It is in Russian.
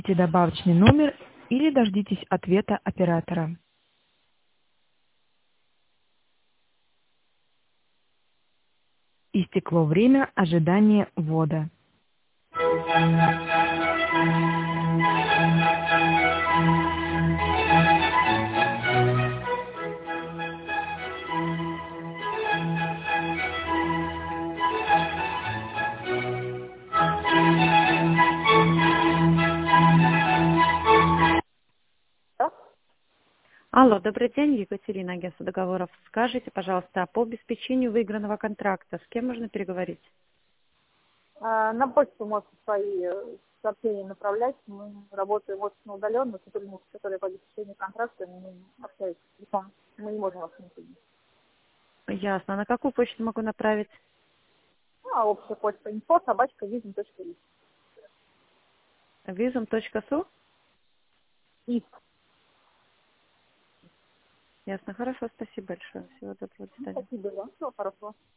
Добавочный номер или дождитесь ответа оператора. Истекло время ожидания ввода. Да? Алло, добрый день, Екатерина, агентство договоров. Скажите, пожалуйста, по обеспечению выигранного контракта, с кем можно переговорить? На почту можете свои сообщения направлять. Мы работаем очень удаленно, сотрудники, которые по обеспечению контракта, мы общаемся с телефоном. Мы не можем вас не видеть. Ясно. На какую почту могу направить? А общая почта info@visum.ru. Visum.su? И Ясно, хорошо, спасибо большое. Всего доброго, до свидания. спасибо вам. Всего хорошего.